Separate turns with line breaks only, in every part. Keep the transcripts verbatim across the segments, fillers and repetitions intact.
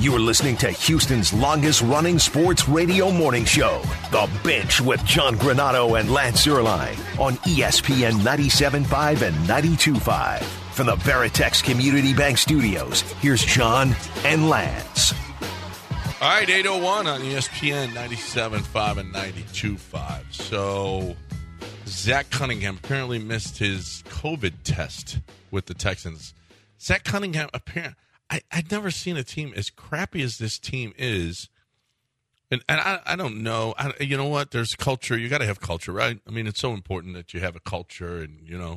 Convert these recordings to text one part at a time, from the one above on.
You're listening to Houston's longest-running sports radio morning show, The Bench with John Granato and Lance Zierlein on E S P N ninety-seven point five and ninety-two point five. From the Veritex Community Bank Studios, here's John and Lance.
All right, eight oh one on E S P N ninety-seven point five and ninety-two point five. So, Zach Cunningham apparently missed his COVID test with the Texans. Zach Cunningham, apparently, I, I'd never seen a team as crappy as this team is. And, and I, I don't know. I, you know what? There's culture. You got to have culture, right? I mean, it's so important that you have a culture and, you know,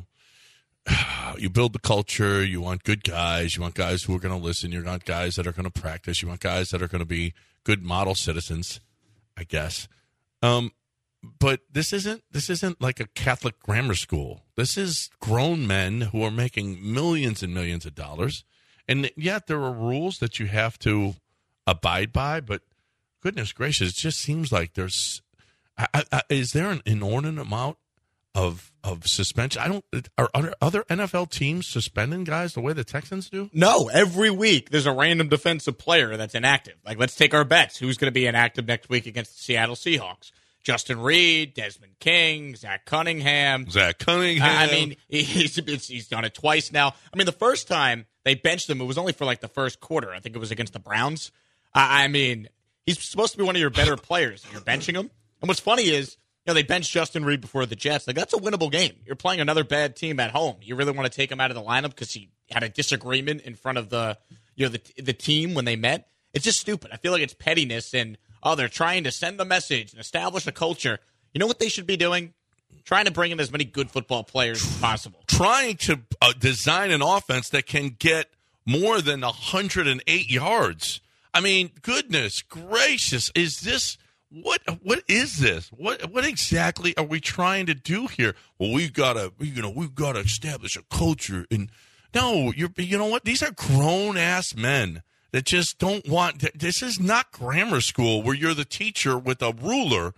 you build the culture. You want good guys. You want guys who are going to listen. You want guys that are going to practice. You want guys that are going to be good model citizens, I guess. Um, but this isn't this isn't like a Catholic grammar school. This is grown men who are making millions and millions of dollars. And yet there are rules that you have to abide by. But goodness gracious, it just seems like there's I, I, is there an inordinate amount of of suspension? I don't. Are other, other N F L teams suspending guys the way the Texans do?
No, every week there's a random defensive player that's inactive. Like, let's take our bets. Who's going to be inactive next week against the Seattle Seahawks? Justin Reed, Desmond King, Zach Cunningham.
Zach Cunningham.
I mean, he's he's done it twice now. I mean, the first time they benched him, it was only for like the first quarter. I think it was against the Browns. I, I mean, he's supposed to be one of your better players. You're benching him. And what's funny is, you know, they benched Justin Reed before the Jets. Like, that's a winnable game. You're playing another bad team at home. You really want to take him out of the lineup because he had a disagreement in front of the, you know, the the team when they met. It's just stupid. I feel like it's pettiness and, oh, they're trying to send the message and establish a culture. You know what they should be doing? Trying to bring in as many good football players as possible.
Trying to uh, design an offense that can get more than one hundred eight yards. I mean, goodness gracious, is this what? What is this? What? What exactly are we trying to do here? Well, we've got to, you know, we've got to establish a culture. And no, you're, you know what? These are grown ass men that just don't want. This is not grammar school where you're the teacher with a ruler.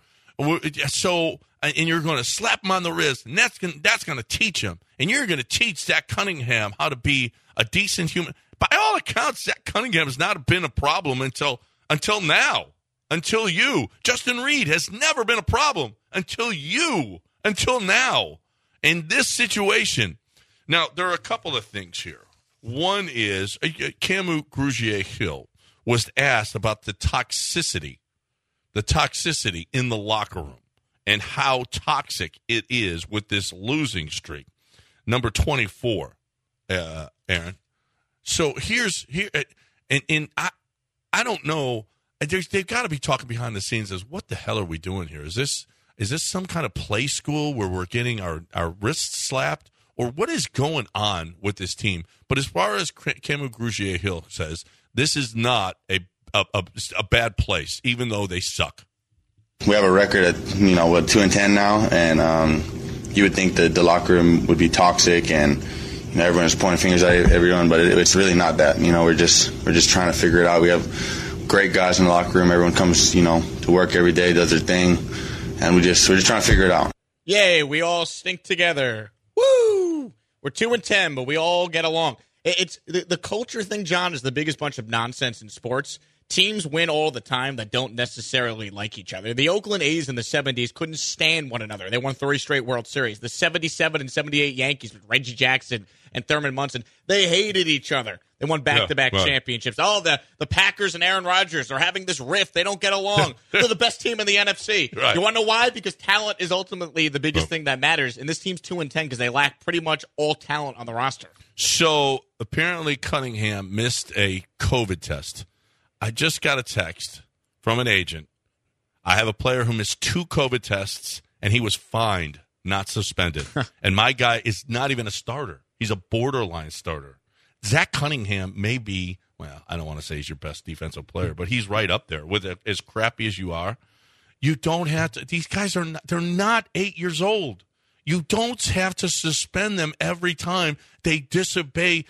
So, and you're going to slap him on the wrist, and that's going that's going to teach him. And you're going to teach Zach Cunningham how to be a decent human. By all accounts, Zach Cunningham has not been a problem until until now. Until you. Justin Reed has never been a problem until you. Until now. In this situation. Now, there are a couple of things here. One is, uh, Camus Grugier-Hill was asked about the toxicity, the toxicity in the locker room and how toxic it is with this losing streak. Number twenty-four, uh, Aaron. So here's, here, and, and I, I don't know, There's, they've got to be talking behind the scenes as, what the hell are we doing here? Is this is this some kind of play school where we're getting our, our wrists slapped? Or what is going on with this team? But as far as Camus Grugier-Hill says, this is not a, a, a, a bad place, even though they suck.
We have a record at, you know, what, two and ten now, and um, you would think that the locker room would be toxic and, you know, everyone's pointing fingers at everyone, but it, it's really not that. You know, we're just we're just trying to figure it out. We have great guys in the locker room. Everyone comes, you know, to work every day, does their thing, and we just we're just trying to figure it out.
Yay, we all stink together. Woo! We're two and ten, but we all get along. It's the, the culture thing, John, is the biggest bunch of nonsense in sports. Teams win all the time that don't necessarily like each other. The Oakland A's in the seventies couldn't stand one another. They won three straight World Series. The seventy-seven and seventy-eight Yankees with Reggie Jackson and Thurman Munson, they hated each other. They won back-to-back
yeah, right.
championships. Oh, the, the Packers and Aaron Rodgers are having this rift. They don't get along. They're the best team in the N F C.
Right.
You want to know why? Because talent is ultimately the biggest oh. thing that matters. And this team's two and ten because they lack pretty much all talent on the roster.
So apparently Cunningham missed a COVID test. I just got a text from an agent. I have a player who missed two COVID tests, and he was fined, not suspended. And my guy is not even a starter. He's a borderline starter. Zach Cunningham may be, well, I don't want to say he's your best defensive player, but he's right up there with it, as crappy as you are. You don't have to, these guys are not, they're not eight years old. You don't have to suspend them every time they disobey.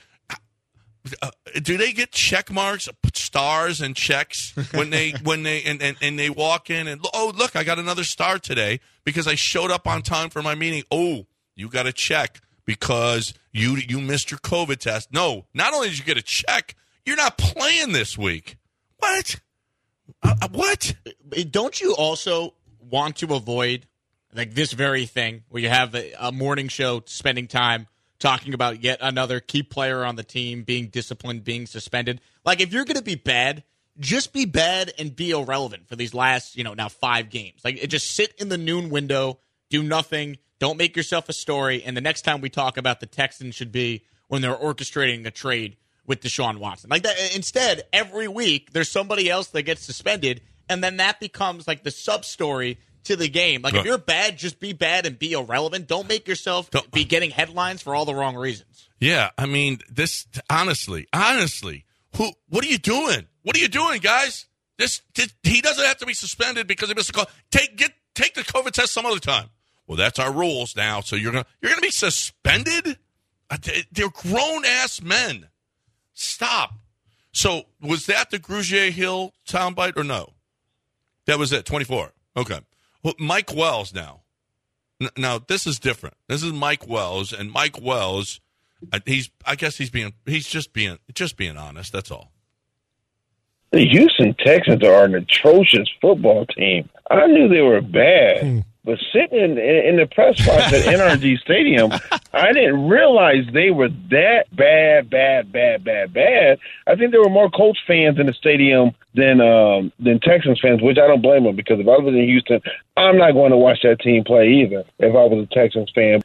Uh, do they get check marks, stars and checks when they when they and, and, and they walk in and, oh, look, I got another star today because I showed up on time for my meeting. Oh, you got a check because you you missed your COVID test. No, not only did you get a check, you're not playing this week. What? Uh, what?
Don't you also want to avoid like this very thing where you have a, a morning show spending time talking about yet another key player on the team being disciplined, being suspended? Like, if you're going to be bad, just be bad and be irrelevant for these last, you know, now five games. Like, just sit in the noon window, do nothing, don't make yourself a story, and the next time we talk about the Texans should be when they're orchestrating a trade with Deshaun Watson. Like that. Instead, every week there's somebody else that gets suspended, and then that becomes like the sub-story to the game. Like, if you're bad, just be bad and be irrelevant. Don't make yourself Don't. be getting headlines for all the wrong reasons.
Yeah, I mean, this honestly, honestly, who? What are you doing? What are you doing, guys? This, this he doesn't have to be suspended because he missed a call. Take get take the COVID test some other time. Well, that's our rules now. So you're gonna you're gonna be suspended? They're grown ass men. Stop. So was that the Grugier Hill soundbite or no? That was it. twenty-four. Okay. Well, Mike Wells now. Now this is different. This is Mike Wells, and Mike Wells, he's I guess he's being he's just being just being honest. That's all.
The Houston Texans are an atrocious football team. I knew they were bad, hmm. but sitting in, in the press box at N R G Stadium, I didn't realize they were that bad, bad, bad, bad, bad. I think there were more Colts fans in the stadium than um, than Texans fans, which I don't blame them, because if I was in Houston, I'm not going to watch that team play either if I was a Texans fan.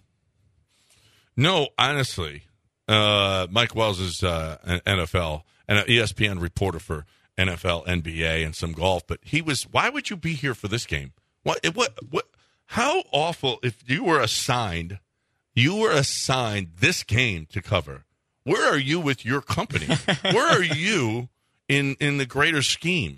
No, honestly, uh, Mike Wells is uh, an N F L and an E S P N reporter for N F L, N B A, and some golf, but he was. Why would you be here for this game? What? What? What? How awful! If you were assigned, you were assigned this game to cover. Where are you with your company? Where are you in in the greater scheme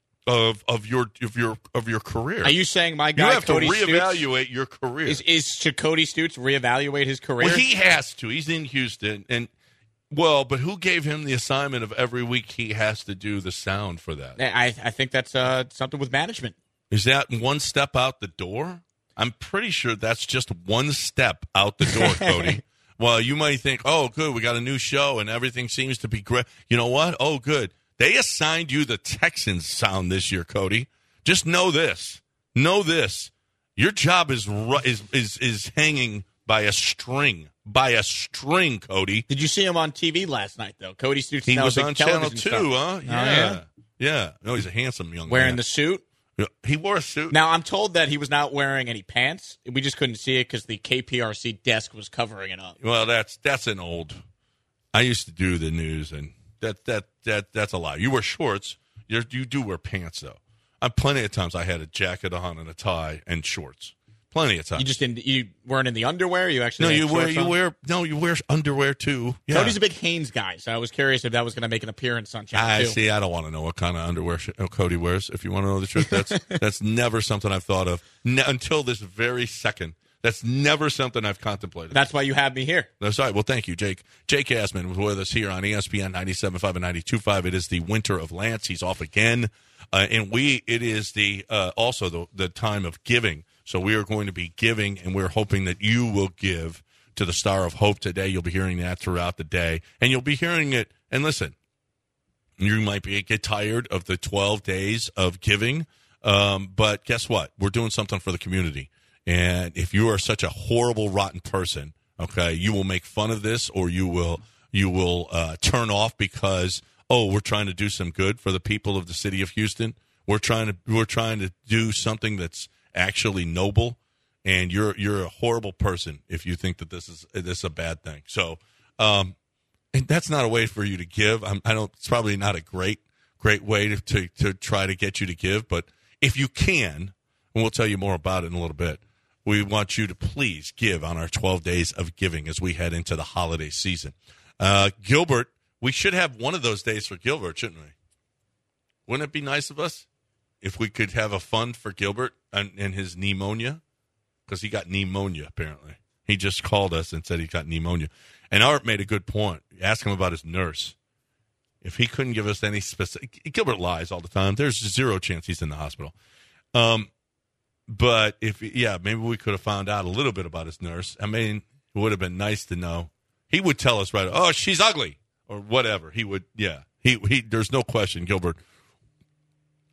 of of your of your of your career?
Are you saying my guy
you have
Cody
to reevaluate
Stutes,
your career?
Is, is should Cody Stutes reevaluate his career?
Well, he has to. He's in Houston, and. Well, but who gave him the assignment of every week he has to do the sound for that?
I, I think that's uh, something with management.
Is that one step out the door? I'm pretty sure that's just one step out the door, Cody. Well, you might think, oh, good, we got a new show and everything seems to be great. You know what? Oh, good. They assigned you the Texans sound this year, Cody. Just know this. Know this. Your job is is is, is hanging by a string. By a string, Cody.
Did you see him on T V last night, though? Cody Stutes.
He was on Channel
two,
star. huh? Yeah.
Oh, yeah.
Yeah. No, he's a handsome young
Wearing
man.
the suit?
He wore a suit.
Now, I'm told that he was not wearing any pants. We just couldn't see it because the K P R C desk was covering it up.
Well, that's that's an old. I used to do the news, and that that that that's a lie. You wear shorts. You you do wear pants, though. I'm plenty of times I had a jacket on and a tie and shorts. Plenty of times.
You just didn't. You weren't in the underwear. You actually
no.
had
You wear.
shorts
You
on?
wear. No. You wear underwear too. Yeah.
Cody's a big Hanes guy, so I was curious if that was going to make an appearance on Channel
I
two.
see. I don't want to know what kind of underwear sh- Cody wears. If you want to know the truth, that's that's never something I've thought of ne- until this very second. That's never something I've contemplated.
That's why you have me here.
That's right. Well, thank you, Jake. Jake Asman was with us here on E S P N ninety-seven point five and ninety-two point five. It is the winter of Lance. He's off again, uh, and we. It is the uh, also the the time of giving. So we are going to be giving, and we're hoping that you will give to the Star of Hope today. You'll be hearing that throughout the day, and you'll be hearing it. And listen, you might be get tired of the twelve days of giving, um, but guess what? We're doing something for the community. And if you are such a horrible, rotten person, okay, you will make fun of this, or you will you will uh, turn off because oh, we're trying to do some good for the people of the city of Houston. We're trying to we're trying to do something that's actually noble, and you're you're a horrible person if you think that this is this is a bad thing. So, um, and that's not a way for you to give. I'm, I don't. It's probably not a great great way to, to to try to get you to give. But if you can, and we'll tell you more about it in a little bit, we want you to please give on our twelve days of giving as we head into the holiday season. Uh, Gilbert, we should have one of those days for Gilbert, shouldn't we? Wouldn't it be nice of us if we could have a fund for Gilbert and, and his pneumonia? Because he got pneumonia, apparently. He just called us and said he got pneumonia. And Art made a good point. Ask him about his nurse. If he couldn't give us any specific... Gilbert lies all the time. There's zero chance he's in the hospital. Um, but, if yeah, maybe we could have found out a little bit about his nurse. I mean, it would have been nice to know. He would tell us right, oh, she's ugly, or whatever. He would, yeah. He he. There's no question Gilbert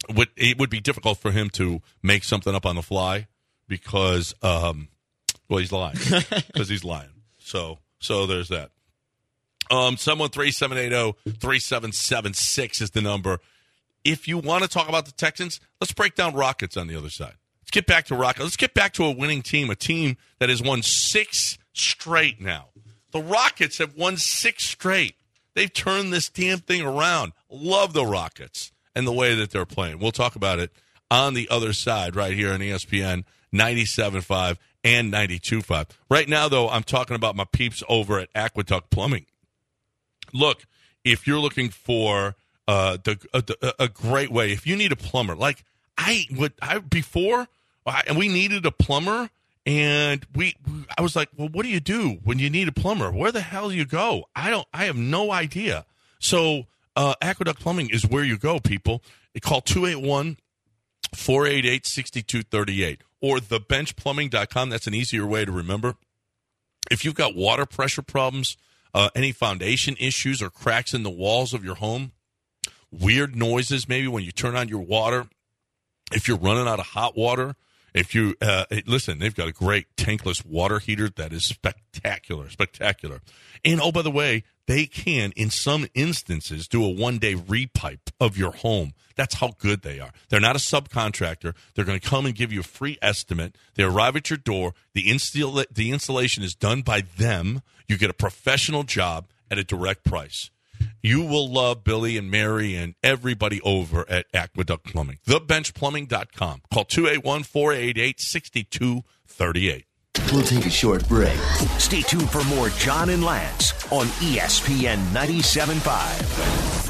would it would be difficult for him to make something up on the fly because, um, well, he's lying because he's lying. So, so there's that. Um, someone three seven eight zero three seven seven six is the number. If you want to talk about the Texans, let's break down Rockets on the other side. Let's get back to Rockets. Let's get back to a winning team, a team that has won six straight now. The Rockets have won six straight. They've turned this damn thing around. Love the Rockets and the way that they're playing. We'll talk about it on the other side right here on E S P N ninety-seven point five and ninety-two point five. Right now, though, I'm talking about my peeps over at Aqueduct Plumbing. Look, if you're looking for uh, the, a, a great way, if you need a plumber, like I would, I before, I, and we needed a plumber, and we, I was like, well, what do you do when you need a plumber? Where the hell do you go? I don't, I have no idea. So, uh, Aqueduct Plumbing is where you go, people. You call two eight one, four eight eight, six two three eight or the bench plumbing dot com. That's an easier way to remember. If you've got water pressure problems, uh, any foundation issues or cracks in the walls of your home, weird noises maybe when you turn on your water, if you're running out of hot water, if you, uh, listen, they've got a great tankless water heater that is spectacular, spectacular. And, oh, by the way, they can, in some instances, do a one-day repipe of your home. That's how good they are. They're not a subcontractor. They're going to come and give you a free estimate. They arrive at your door. The, install- the installation is done by them. You get a professional job at a direct price. You will love Billy and Mary and everybody over at Aqueduct Plumbing. the bench plumbing dot com. Call two eight one, four eight eight, six two three eight.
We'll take a short break. Stay tuned for more John and Lance on E S P N ninety-seven point five.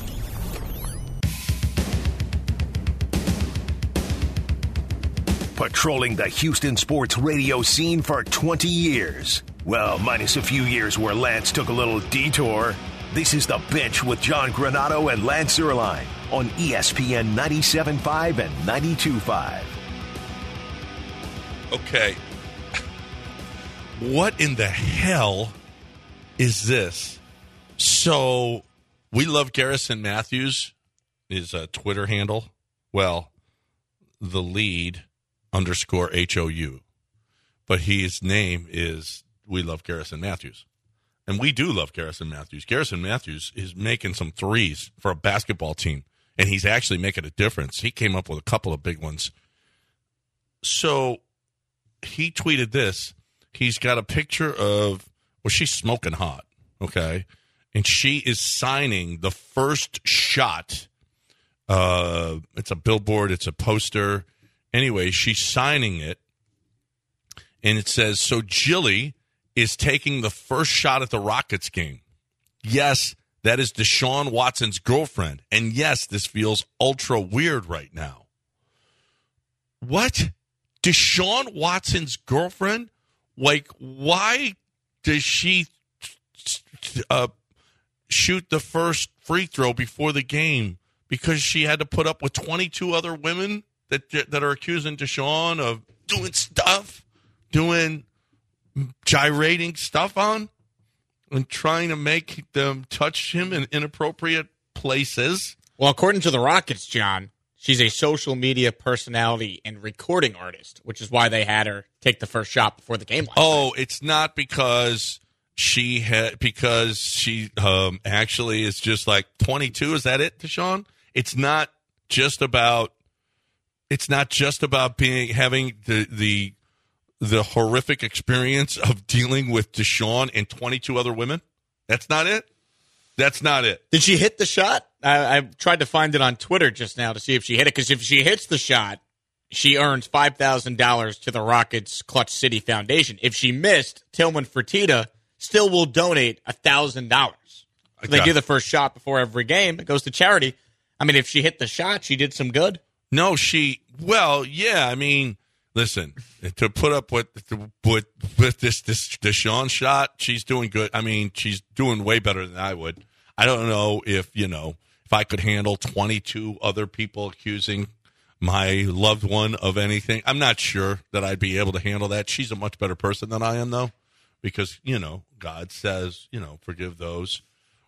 Patrolling the Houston sports radio scene for twenty years. Well, minus a few years where Lance took a little detour. This is The Bench with John Granado and Lance Zierlein on E S P N ninety-seven point five and ninety-two point five.
Okay. What in the hell is this? So, we love Garrison Matthews, his uh, Twitter handle. Well, the lead underscore H O U. But his name is We Love Garrison Matthews. And we do love Garrison Matthews. Garrison Matthews is making some threes for a basketball team, and he's actually making a difference. He came up with a couple of big ones. So he tweeted this. He's got a picture of, well, she's smoking hot, okay? And she is signing the first shot. Uh, it's a billboard. It's a poster. Anyway, she's signing it, and it says, so Jilly is taking the first shot at the Rockets game. Yes, that is Deshaun Watson's girlfriend. And yes, this feels ultra weird right now. What? Deshaun Watson's girlfriend? Like, why does she uh, shoot the first free throw before the game? Because she had to put up with twenty-two other women that that are accusing Deshaun of doing stuff, doing gyrating stuff on and trying to make them touch him in inappropriate places.
Well, according to the Rockets, John, she's a social media personality and recording artist, which is why they had her take the first shot before the game last
Oh,
night.
It's not because she had because she um, actually is just like twenty-two. Is that it, Deshaun? It's not just about it's not just about being having the the the horrific experience of dealing with Deshaun and twenty-two other women? That's not it? That's not it.
Did she hit the shot? I, I tried to find it on Twitter just now to see if she hit it, because if she hits the shot, she earns five thousand dollars to the Rockets Clutch City Foundation. If she missed, Tillman Fertitta still will donate one thousand dollars. So they do the first shot before every game. It goes to charity. I mean, if she hit the shot, she did some good.
No, she, well, yeah, I mean, listen, to put up with with with this this Deshaun shot, she's doing good. I mean, she's doing way better than I would. I don't know if, you know, if I could handle twenty-two other people accusing my loved one of anything. I'm not sure that I'd be able to handle that. She's a much better person than I am, though, because, you know, God says, you know, forgive those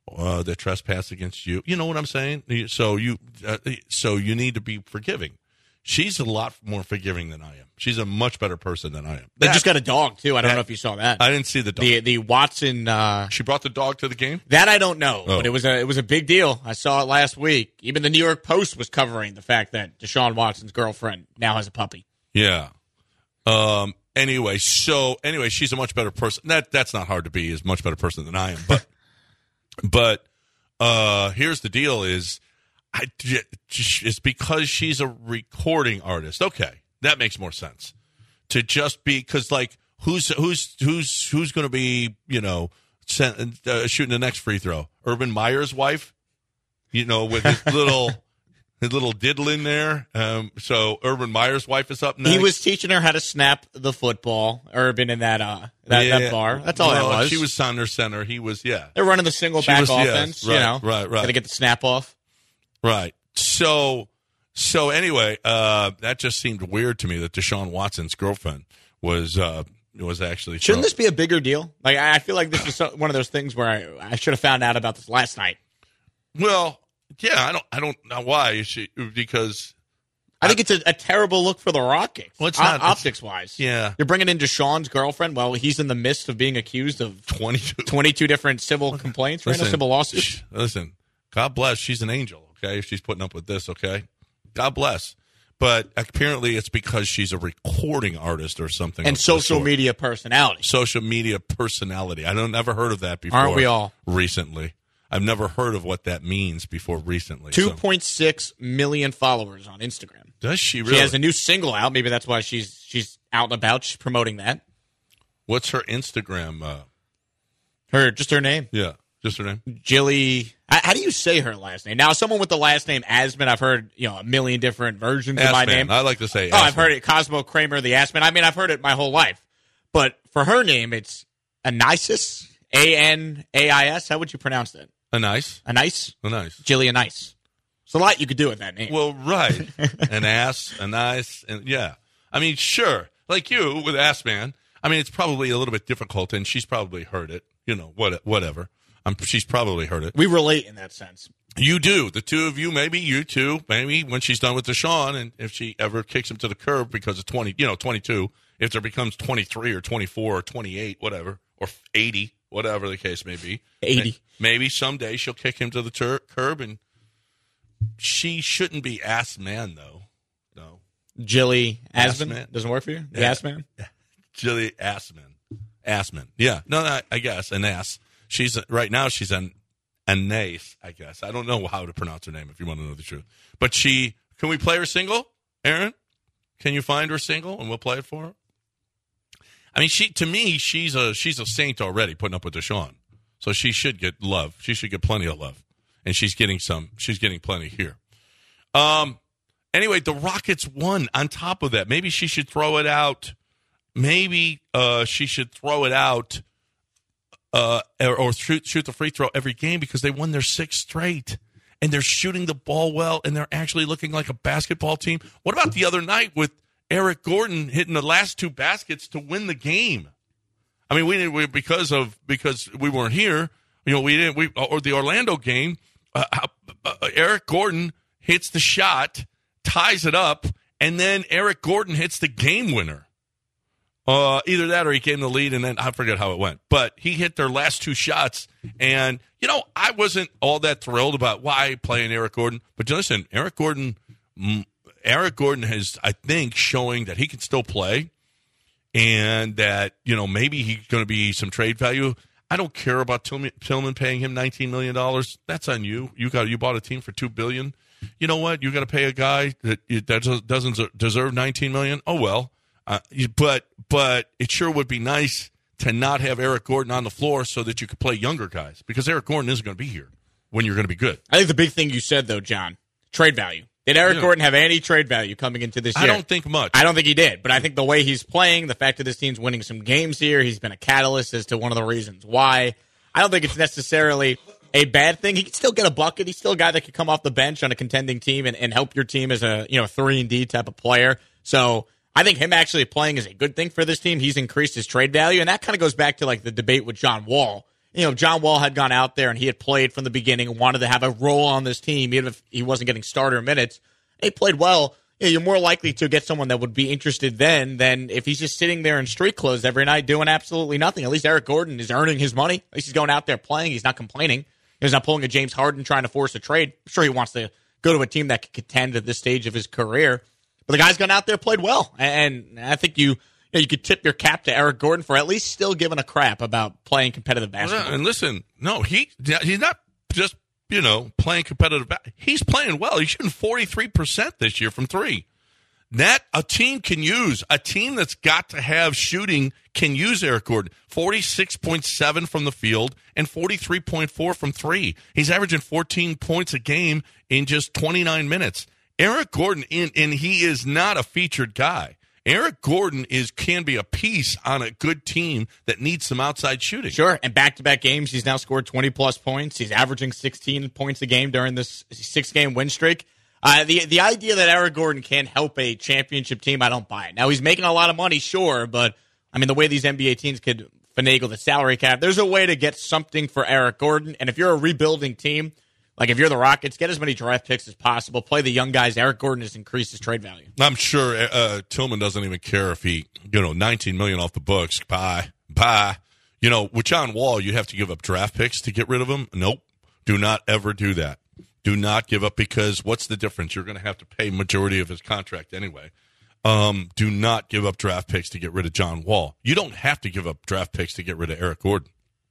uh, that trespass against you. You know what I'm saying? So you, uh, so you need to be forgiving. She's a lot more forgiving than I am. She's a much better person than I am.
They
That-
just got a dog too. I don't
that-
know if you saw that.
I didn't see the dog.
the the Watson. Uh,
she brought the dog to the game?
that I don't know,
Oh.
but it was a it was a big deal. I saw it last week. Even the New York Post was covering the fact that Deshaun Watson's girlfriend now has a puppy.
Yeah. Um. Anyway, so anyway, she's a much better person. That that's not hard to be. Is a much better person than I am. But but uh, here's the deal: is I it's because she's a recording artist. Okay, that makes more sense. To just be because like who's who's who's who's going to be you know sent, uh, shooting the next free throw? Urban Meyer's wife, you know, with his little. His little diddle in there. Um, so Urban Meyer's wife is up next.
He was teaching her how to snap the football. Urban in that uh that,
Yeah.
that bar. That's all
Well,
that was.
She was under center. He was, yeah.
They're running the single
She
back
was- yes,
offense.
right,
you know,
right, right.
Got to get the snap off.
Right. So, so anyway, uh, that just seemed weird to me that Deshaun Watson's girlfriend was uh, was actually.
Shouldn't this be a bigger deal? Like I I feel like this is so, one of those things where I, I should have found out about this last night.
Well, yeah, I don't, I don't know why she because
I think it's a, a terrible look for the Rockets.
Well, it's not-
optics wise.
yeah.
You're bringing in Deshaun's girlfriend. Well, he's in the midst of being accused of
twenty-two
twenty-two different civil complaints, right?
Listen,
No civil lawsuits.
sh- Listen, God bless. She's an angel. Okay, if she's putting up with this, okay, God bless. But apparently, it's because she's a recording artist or something.
And
of the
social
sort.
media personality.
social media personality. I don't never heard of that before.
Aren't we all?
Recently, I've never heard of what that means before. Recently,
two
So-
point six million followers on Instagram.
does she really?
She has a new single out. Maybe that's why she's she's out and about. She's promoting that.
What's her Instagram? Uh,
Her just her name,
yeah, just her name.
Jilly. How, how do you say her last name? Now, someone with the last name Asman, I've heard you know a million different versions of my
Assman.
name.
I like to say.
Oh, I've
Assman.
heard it. Cosmo Kramer, the Asman. I mean, I've heard it my whole life. But for her name, it's Anisis. A N A I S. How would you pronounce that?
A nice,
Anice?
a nice.
Jillian Nice. There's a lot you could do with that name.
Well, right, an ass, a nice, and yeah. I mean, sure, like you with Ass Man. I mean, it's probably a little bit difficult, and she's probably heard it. You know, what, whatever. I'm, she's probably heard it.
we relate in that sense.
You do. The two of you, maybe you two, maybe when she's done with Deshaun, and if she ever kicks him to the curb because of twenty, you know, twenty-two, if there becomes twenty-three or twenty-four or twenty-eight, whatever, or eighty, whatever the case may be.
eighty.
Maybe someday she'll kick him to the tur- curb, and she shouldn't be ass man, though. No.
Jilly
Assman.
Asman. Doesn't work for you? The
Yeah.
Assman?
Jilly Assman. Assman. Yeah. No, no, I guess. An ass. She's, right now, she's an Anais, I guess. I don't know how to pronounce her name if you want to know the truth. But she, can we play her single, Aaron? Can you find her single and we'll play it for her? I mean, she to me, she's a she's a saint already putting up with Deshaun. So she should get love. She should get plenty of love. And she's getting some, she's getting plenty here. Um, anyway, the Rockets won on top of that. Maybe she should throw it out. Maybe uh, she should throw it out uh, or, or shoot, shoot the free throw every game because they won their sixth straight. And they're shooting the ball well, and they're actually looking like a basketball team. What about the other night with Eric Gordon hitting the last two baskets to win the game? I mean, we didn't we, because of because we weren't here. You know, we didn't. We or the Orlando game. Uh, uh, Eric Gordon hits the shot, ties it up, and then Eric Gordon hits the game winner. Uh, either that or he came to the lead, and then I forget how it went. But he hit their last two shots, and you know I wasn't all that thrilled about why playing Eric Gordon. But listen, Eric Gordon, Eric Gordon has, I think, showing that he can still play, and that you know maybe he's going to be some trade value. I don't care about Tillman, Tillman paying him nineteen million dollars. That's on you. You got you bought a team for two billion dollars. You know what? You got to pay a guy that that doesn't deserve nineteen million dollars. Oh well. Uh, but but it sure would be nice to not have Eric Gordon on the floor so that you could play younger guys because Eric Gordon isn't going to be here when you're going to be good.
I think the big thing you said, though, John, trade value. Did Eric
Yeah.
Gordon have any trade value coming into this year?
I don't think much.
I don't think he did, but I think the way he's playing, the fact that this team's winning some games here, he's been a catalyst as to one of the reasons why. I don't think it's necessarily a bad thing. He can still get a bucket. He's still a guy that could come off the bench on a contending team and, and help your team as a you know three and D type of player. So I think him actually playing is a good thing for this team. He's increased his trade value, and that kind of goes back to like the debate with John Wall. you know, John Wall had gone out there and he had played from the beginning and wanted to have a role on this team, even if he wasn't getting starter minutes, he played well. You know, you're more likely to get someone that would be interested then than if he's just sitting there in street clothes every night doing absolutely nothing. At least Eric Gordon is earning his money. At least he's going out there playing. He's not complaining. He's not pulling a James Harden trying to force a trade. I'm sure he wants to go to a team that can contend at this stage of his career. But the guy's gone out there, played well. And I think you, you know, you could tip your cap to Eric Gordon for at least still giving a crap about playing competitive basketball.
And listen, no, he he's not just, you know, playing competitive basketball. He's playing well. He's shooting forty-three percent this year from three. That a team can use. A team that's got to have shooting can use Eric Gordon. forty-six point seven from the field and forty-three point four from three. He's averaging fourteen points a game in just twenty-nine minutes. Eric Gordon, in, and he is not a featured guy. Eric Gordon is can be a piece on a good team that needs some outside shooting.
Sure, and back-to-back games, he's now scored twenty-plus points. He's averaging sixteen points a game during this six-game win streak. Uh, the the idea that Eric Gordon can help a championship team, I don't buy it. Now, he's making a lot of money, sure, but, I mean, the way these N B A teams could finagle the salary cap, there's a way to get something for Eric Gordon, and if you're a rebuilding team, like if you're the Rockets, get as many draft picks as possible, play the young guys. Eric Gordon has increased his trade value.
I'm sure uh, Tillman doesn't even care if he, you know, nineteen million dollars off the books. Bye. Bye. You know, with John Wall, you have to give up draft picks to get rid of him. Nope. Do not ever do that. Do not give up, because what's the difference? You're going to have to pay majority of his contract anyway. Um, do not give up draft picks to get rid of John Wall. You don't have to give up draft picks to get rid of Eric Gordon.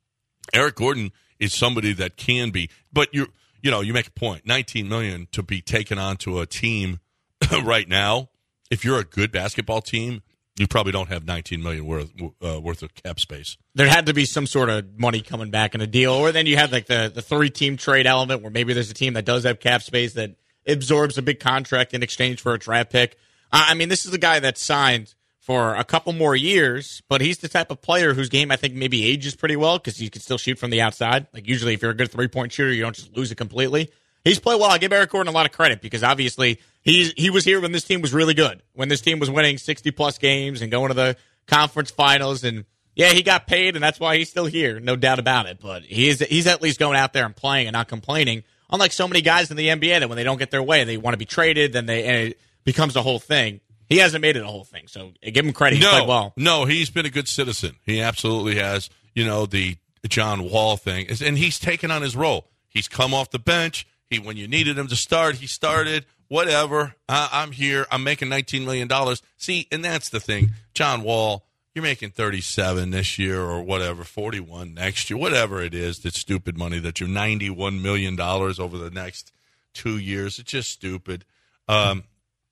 Eric Gordon is somebody that can be, but you you know, you make a point. nineteen million dollars to be taken onto a team right now. If you're a good basketball team, you probably don't have nineteen million dollars worth uh, worth of cap space.
There had to be some sort of money coming back in a deal, or then you had like the the three team trade element where maybe there's a team that does have cap space that absorbs a big contract in exchange for a draft pick. I mean, this is a guy that's signed for a couple more years, but he's the type of player whose game I think maybe ages pretty well because he can still shoot from the outside. Like usually if you're a good three-point shooter, you don't just lose it completely. He's played well. I give Eric Gordon a lot of credit because obviously he's he was here when this team was really good, when this team was winning sixty-plus games and going to the conference finals. And, yeah, he got paid, and that's why he's still here, no doubt about it. But he's, he's at least going out there and playing and not complaining, unlike so many guys in the N B A that when they don't get their way, they want to be traded, then they and it becomes a whole thing. He hasn't made it a whole thing, so give him credit. He's
no,
played well.
No, he's been a good citizen. He absolutely has. You know, the John Wall thing, and he's taken on his role. He's come off the bench. He, when you needed him to start, he started. Whatever. Uh, I'm here. I'm making nineteen million dollars. See, and that's the thing. John Wall, you're making thirty-seven this year or whatever, forty-one next year, whatever it is. That's stupid money that you're ninety-one million dollars over the next two years. It's just stupid. Um,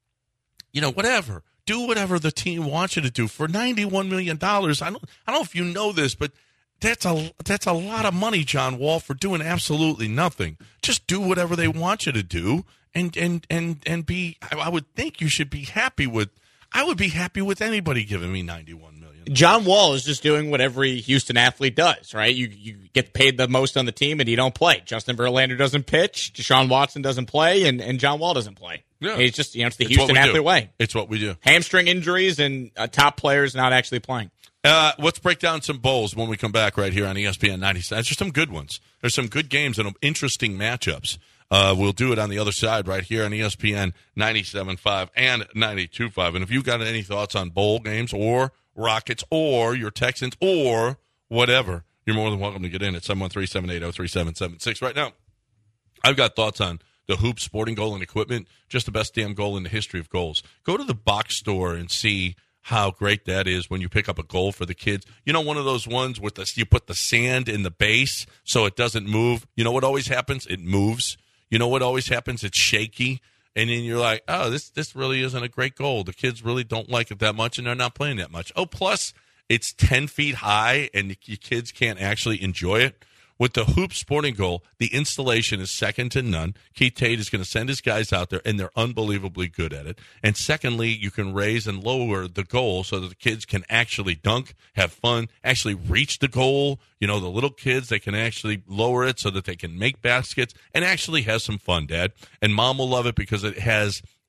you know, whatever. Do whatever the team wants you to do for ninety-one million dollars. I don't, I don't know if you know this, but That's a that's a lot of money, John Wall, for doing absolutely nothing. Just do whatever they want you to do, and and and and be. I would think you should be happy with. I would be happy with anybody giving me ninety-one million dollars.
John Wall is just doing what every Houston athlete does, right? You you get paid the most on the team, and you don't play. Justin Verlander doesn't pitch. Deshaun Watson doesn't play, and, and John Wall doesn't play.
Yeah.
It's just you know it's the
It's
Houston
what we
athlete
do.
way.
It's what we do.
Hamstring injuries and uh, top players not actually playing.
Uh, let's break down some bowls when we come back right here on E S P N ninety-seven. There's some good ones. There's some good games and interesting matchups. Uh, we'll do it on the other side right here on E S P N ninety-seven point five and ninety-two point five. And if you've got any thoughts on bowl games or Rockets or your Texans or whatever, you're more than welcome to get in at seven one three, seven eight zero, three seven seven six. Right now, I've got thoughts on the Hoop Sporting Goal and Equipment, just the best damn goal in the history of goals. Go to the box store and see how great that is when you pick up a goal for the kids. You know, one of those ones with the, you put the sand in the base so it doesn't move. You know what always happens? It moves. You know what always happens? It's shaky. And then you're like, oh, this this really isn't a great goal. The kids really don't like it that much, and they're not playing that much. Oh, plus it's ten feet high, and your kids can't actually enjoy it. With the Hoop Sporting Goal, the installation is second to none. Keith Tate is going to send his guys out there, and they're unbelievably good at it. And secondly, you can raise and lower the goal so that the kids can actually dunk, have fun, actually reach the goal. You know, the little kids, they can actually lower it so that they can make baskets and actually have some fun, Dad. And Mom will love it because it has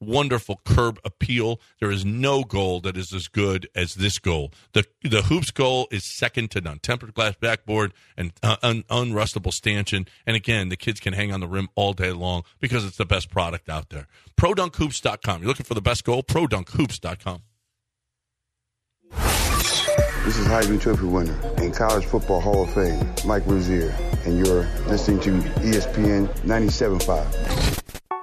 wonderful curb appeal. There is no goal that is as good as this goal. The the Hoops goal is second to none. Tempered glass backboard and uh, un, unrustable stanchion. And again, the kids can hang on the rim all day long because it's the best product out there. Pro Dunk Hoops dot com. You're looking for the best goal? Pro Dunk Hoops dot com.
This is Heisman Trophy winner and College Football Hall of Fame, Mike Rozier, and you're listening to E S P N ninety-seven point five.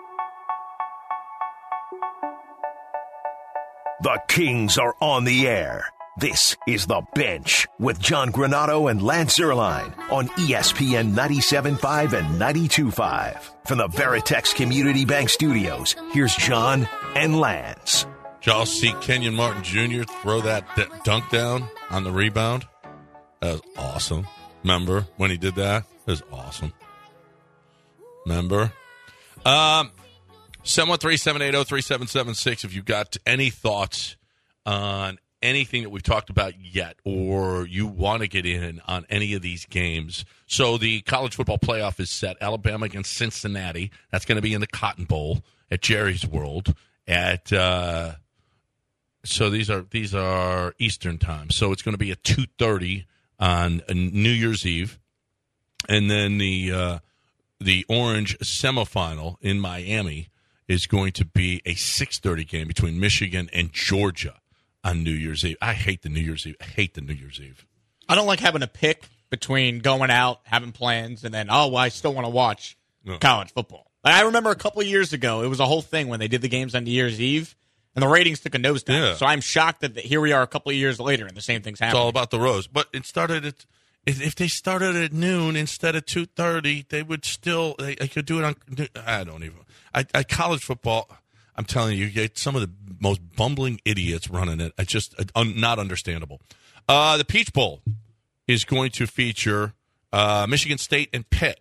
The Kings are on the air. This is The Bench with John Granato and Lance Zierlein on E S P N ninety-seven point five and ninety-two point five. From the Veritex Community Bank Studios, here's John and Lance.
Did y'all see Kenyon Martin Junior throw that d- dunk down on the rebound? That was awesome. Remember when he did that? It was awesome. Remember? Um, seven one three, seven eight zero, three seven seven six if you've got any thoughts on anything that we've talked about yet, or you want to get in on any of these games. So the college football playoff is set. Alabama against Cincinnati. That's going to be in the Cotton Bowl at Jerry's World at uh, – So these are these are Eastern time. So it's going to be at two thirty on New Year's Eve, and then the uh, the Orange semifinal in Miami is going to be a six thirty game between Michigan and Georgia on New Year's Eve. I hate the New Year's Eve. I hate the New Year's Eve.
I don't like having a pick between going out, having plans, and then oh, well, I still want to watch no. college football. Like, I remember a couple of years ago, it was a whole thing when they did the games on New Year's Eve. And the ratings took a nosedive. Yeah. So I'm shocked that here we are a couple of years later and the same thing's happening.
It's all about the Rose. But it started at if they started at noon instead of two thirty, they would still they, they could do it on I don't even. I, I college football, I'm telling you, you get some of the most bumbling idiots running it. It's just uh, not understandable. Uh, the Peach Bowl is going to feature uh, Michigan State and Pitt.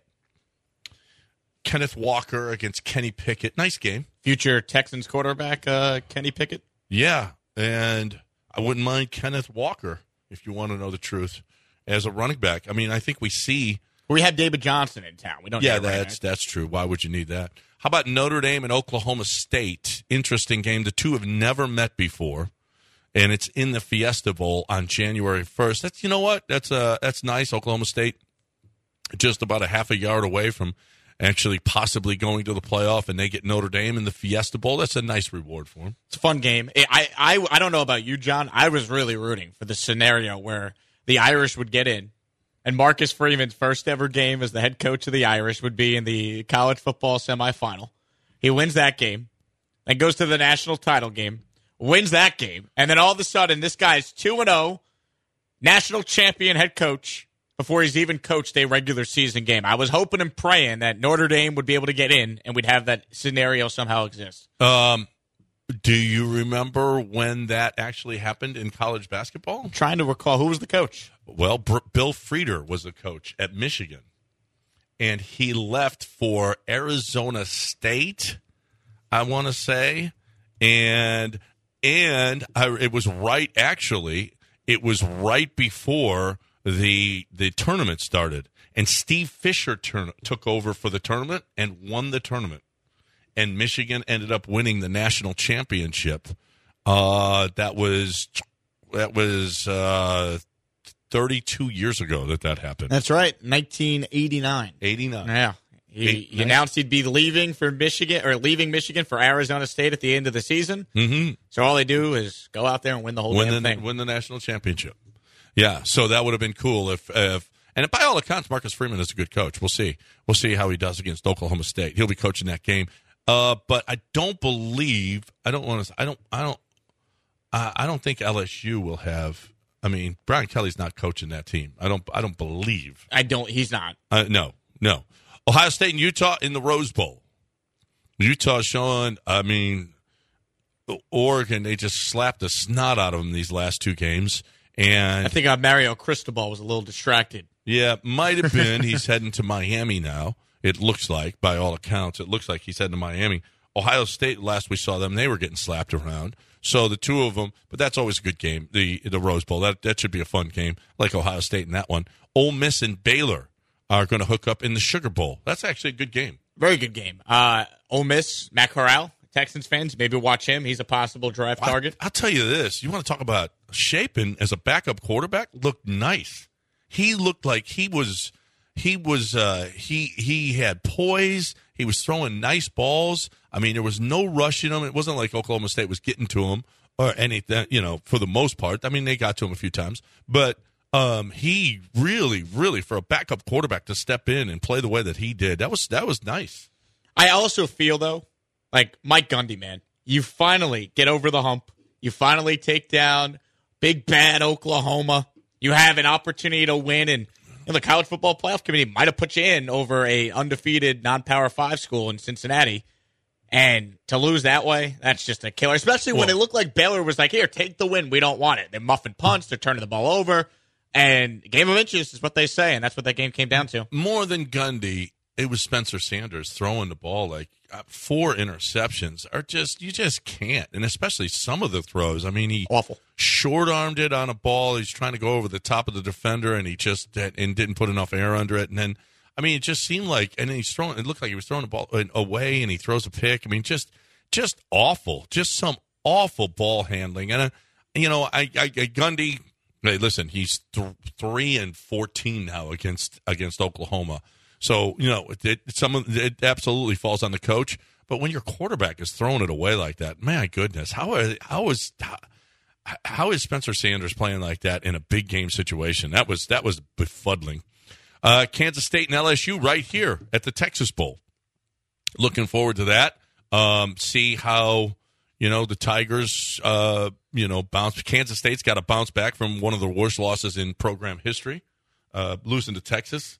Kenneth Walker against Kenny Pickett. Nice game.
Future Texans quarterback, uh, Kenny Pickett?
Yeah, and I wouldn't mind Kenneth Walker, if you want to know the truth, as a running back. I mean, I think we see...
We have David Johnson in town. We don't.
Yeah, that's that's true. Why would you need that? How about Notre Dame and Oklahoma State? Interesting game. The two have never met before, and it's in the Fiesta Bowl on January first. That's, you know what? That's uh, that's nice. Oklahoma State just about a half a yard away from actually possibly going to the playoff, and they get Notre Dame in the Fiesta Bowl. That's a nice reward for them.
It's a fun game. I, I, I don't know about you, John. I was really rooting for the scenario where the Irish would get in, and Marcus Freeman's first ever game as the head coach of the Irish would be in the college football semifinal. He wins that game, then goes to the national title game, wins that game, and then all of a sudden this guy's two and oh, national champion head coach, before he's even coached a regular season game. I was hoping and praying that Notre Dame would be able to get in and we'd have that scenario somehow exist.
Um, do you remember when that actually happened in college basketball?
I'm trying to recall. Who was the coach?
Well, Br- Bill Frieder was the coach at Michigan, and he left for Arizona State, I want to say, and and I, it was right, actually, it was right before the the tournament started, and Steve Fisher turn, took over for the tournament and won the tournament, and Michigan ended up winning the national championship. Uh, that was that was uh, thirty-two years ago that that happened.
That's right, nineteen eighty-nine.
eighty-nine.
Yeah, he, he announced he'd be leaving for Michigan or leaving Michigan for Arizona State at the end of the season.
Mm-hmm.
So all they do is go out there and win the whole
win
damn
the,
thing.
Win the national championship. Yeah, so that would have been cool if, if, and by all accounts, Marcus Freeman is a good coach. We'll see. We'll see how he does against Oklahoma State. He'll be coaching that game. Uh, but I don't believe. I don't want to. I don't. I don't. Uh, I don't think L S U will have. I mean, Brian Kelly's not coaching that team. I don't. I don't believe.
I don't. He's not.
Uh, no. No. Ohio State and Utah in the Rose Bowl. Utah showing. I mean, Oregon. They just slapped the snot out of them these last two games. And
I think uh, Mario Cristobal was a little distracted.
Yeah, might have been. He's heading to Miami now, it looks like, by all accounts. It looks like he's heading to Miami. Ohio State, last we saw them, they were getting slapped around. So the two of them, but that's always a good game, the the Rose Bowl. That that should be a fun game, like Ohio State in that one. Ole Miss and Baylor are going to hook up in the Sugar Bowl. That's actually a good game.
Very good game. Uh, Ole Miss, Matt Corral, Texans fans, maybe watch him. He's a possible draft target.
I, I'll tell you this. You want to talk about Shapen as a backup quarterback? Looked nice. He looked like he was he was uh, he he had poise. He was throwing nice balls. I mean, there was no rushing him. It wasn't like Oklahoma State was getting to him or anything, you know, for the most part. I mean, they got to him a few times. But um, he really, really, for a backup quarterback to step in and play the way that he did, that was that was nice.
I also feel, though, like Mike Gundy, man, you finally get over the hump. You finally take down big, bad Oklahoma. You have an opportunity to win, and you know, the College Football Playoff Committee might have put you in over a undefeated non-Power five school in Cincinnati. And to lose that way, that's just a killer, especially when
well,
it looked like Baylor was like, here, take the win. We don't want it. They're muffing punts. They're turning the ball over. And game of inches is what they say, and that's what that game came down to.
More than Gundy, it was Spencer Sanders throwing the ball like uh, four interceptions are just, you just can't. And especially some of the throws. I mean, he
awful
short-armed it on a ball. He's trying to go over the top of the defender, and he just and didn't put enough air under it. And then, I mean, it just seemed like, and then he's throwing, it looked like he was throwing the ball away, and he throws a pick. I mean, just just awful. Just some awful ball handling. And, uh, you know, I, I, I Gundy, hey, listen, he's th- three and fourteen now against against Oklahoma. So, you know, it, it, some of, it absolutely falls on the coach. But when your quarterback is throwing it away like that, my goodness, how are, how is how, how is Spencer Sanders playing like that in a big game situation? That was that was befuddling. Uh, Kansas State and L S U right here at the Texas Bowl. Looking forward to that. Um, see how, you know, the Tigers, uh, you know, bounce. Kansas State's got to bounce back from one of the worst losses in program history, uh, losing to Texas.